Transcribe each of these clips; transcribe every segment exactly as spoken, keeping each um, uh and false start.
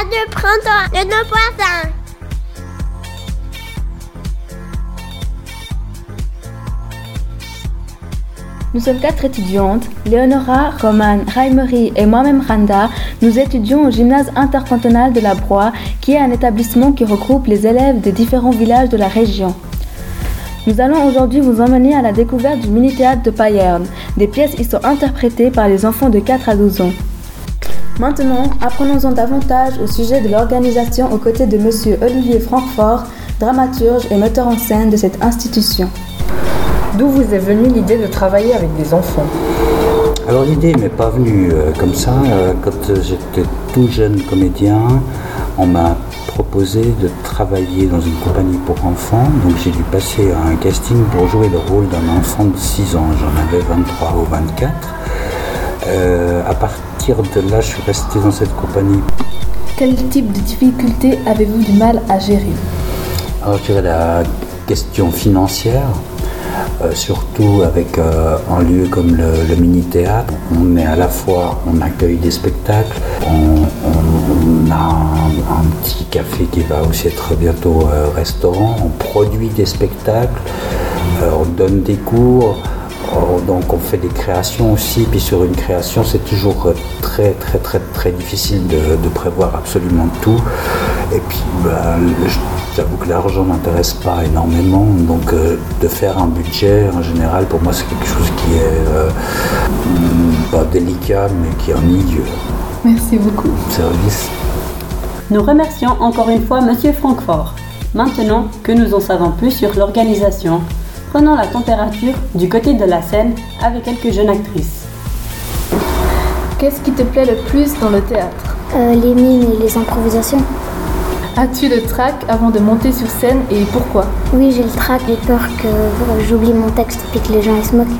pas de printemps de nos voisins. Nous sommes quatre étudiantes, Léonora, Romane, Raimery et moi-même Randa. Nous étudions au gymnase intercantonal de la Broye, qui est un établissement qui regroupe les élèves des différents villages de la région. Nous allons aujourd'hui vous emmener à la découverte du mini-théâtre de Payerne. Des pièces y sont interprétées par les enfants de quatre à douze ans. Maintenant, apprenons-en davantage au sujet de l'organisation aux côtés de monsieur Olivier Francfort, dramaturge et metteur en scène de cette institution. D'où vous est venue l'idée de travailler avec des enfants ? Alors l'idée m'est pas venue euh, comme ça. Euh, quand j'étais tout jeune comédien, on m'a proposé de travailler dans une compagnie pour enfants. Donc j'ai dû passer à un casting pour jouer le rôle d'un enfant de six ans. J'en avais vingt-trois ou vingt-quatre. Euh, à partir de là, je suis resté dans cette compagnie. Quel type de difficultés avez-vous du mal à gérer ? Alors je dirais la question financière. Euh, surtout avec euh, un lieu comme le, le mini-théâtre, on est à la fois, on accueille des spectacles, on, on, on a un, un petit café qui va aussi être bientôt euh, restaurant, on produit des spectacles, euh, on donne des cours, euh, donc on fait des créations aussi, puis sur une création c'est toujours très très très très difficile de, de prévoir absolument tout, et puis bah, je, J'avoue que l'argent ne m'intéresse pas énormément, donc euh, de faire un budget, en général, pour moi, c'est quelque chose qui est euh, pas délicat, mais qui est ennuyeux. Merci beaucoup. Service. Nous remercions encore une fois monsieur Francfort. Maintenant que nous en savons plus sur l'organisation, prenons la température du côté de la scène avec quelques jeunes actrices. Qu'est-ce qui te plaît le plus dans le théâtre ? euh, Les mimes et les improvisations. As-tu le trac avant de monter sur scène et pourquoi ? Oui, j'ai le trac, j'ai peur que euh, j'oublie mon texte et que les gens ils se moquent.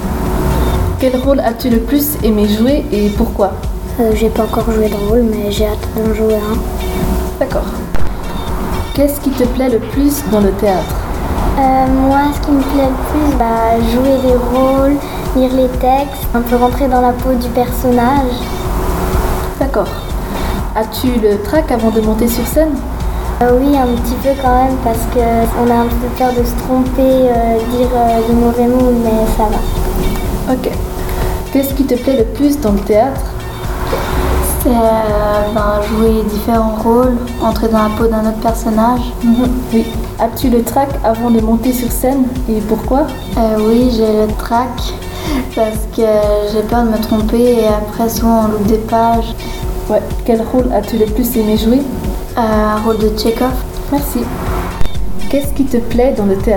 Quel rôle as-tu le plus aimé jouer et pourquoi ? euh, J'ai pas encore joué de rôle, mais j'ai hâte d'en jouer un. D'accord. Qu'est-ce qui te plaît le plus dans le théâtre ? euh, Moi, ce qui me plaît le plus, bah, jouer les rôles, lire les textes, un peu rentrer dans la peau du personnage. D'accord. As-tu le trac avant de monter sur scène ? euh, Oui, un petit peu quand même, parce qu'on a un peu peur de se tromper, euh, dire euh, des mauvais mots, mais ça va. Ok. Qu'est-ce qui te plaît le plus dans le théâtre ? C'est euh, ben, jouer différents rôles, entrer dans la peau d'un autre personnage. Mmh, oui. As-tu le trac avant de monter sur scène et pourquoi ? euh, Oui, j'ai le trac parce que j'ai peur de me tromper et après souvent on loupe des pages. Ouais. Quel rôle as-tu le plus aimé jouer ? euh, Un rôle de Tchekhov. Merci. Qu'est-ce qui te plaît dans le théâtre ?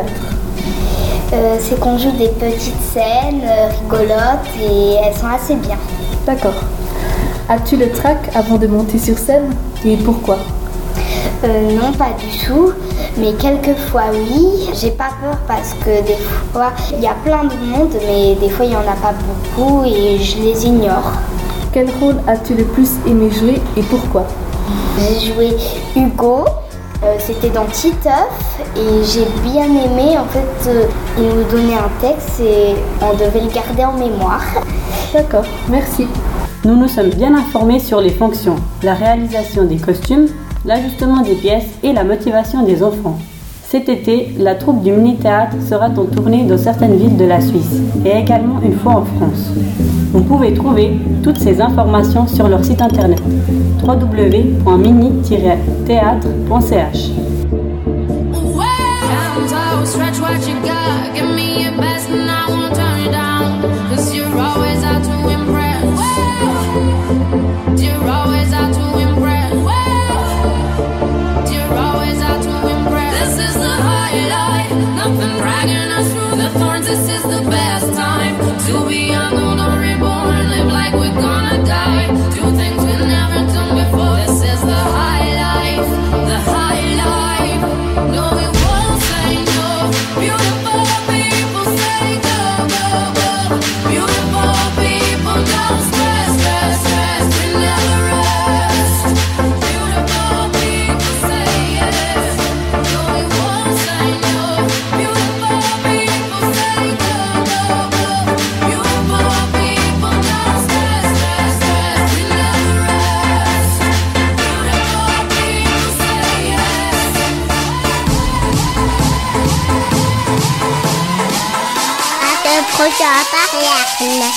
euh, C'est qu'on joue des petites scènes euh, rigolotes et elles sont assez bien. D'accord. As-tu le trac avant de monter sur scène et pourquoi ? euh, Non, pas du tout. Mais quelquefois oui. J'ai pas peur parce que des fois il y a plein de monde, mais des fois il y en a pas beaucoup et je les ignore. Quel rôle as-tu le plus aimé jouer et pourquoi ? J'ai joué Hugo, euh, c'était dans Titeuf et j'ai bien aimé. En fait, euh, il nous donnait un texte et on devait le garder en mémoire. D'accord, merci. Nous nous sommes bien informés sur les fonctions, la réalisation des costumes, l'ajustement des pièces et la motivation des enfants. Cet été, la troupe du mini-théâtre sera en tournée dans certaines villes de la Suisse et également une fois en France. Vous pouvez trouver toutes ces informations sur leur site internet w w w point mini tiret théâtre point c h. The high life, the high life. accroché à ta rien.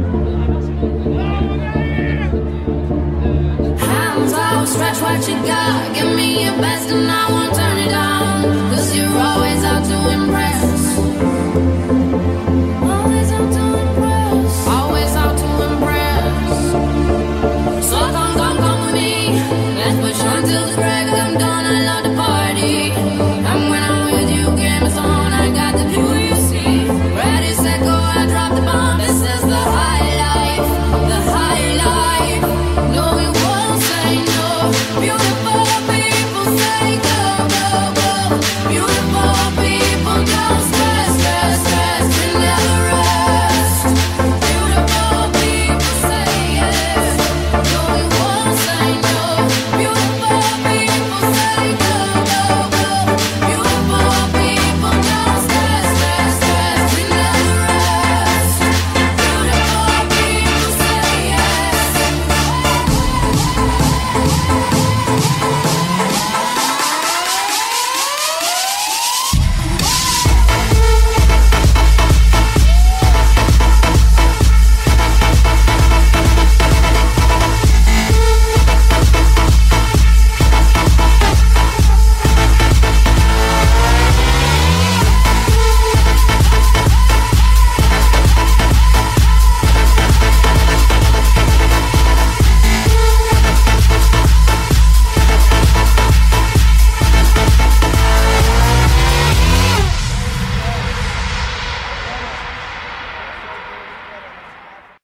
Stretch what you got.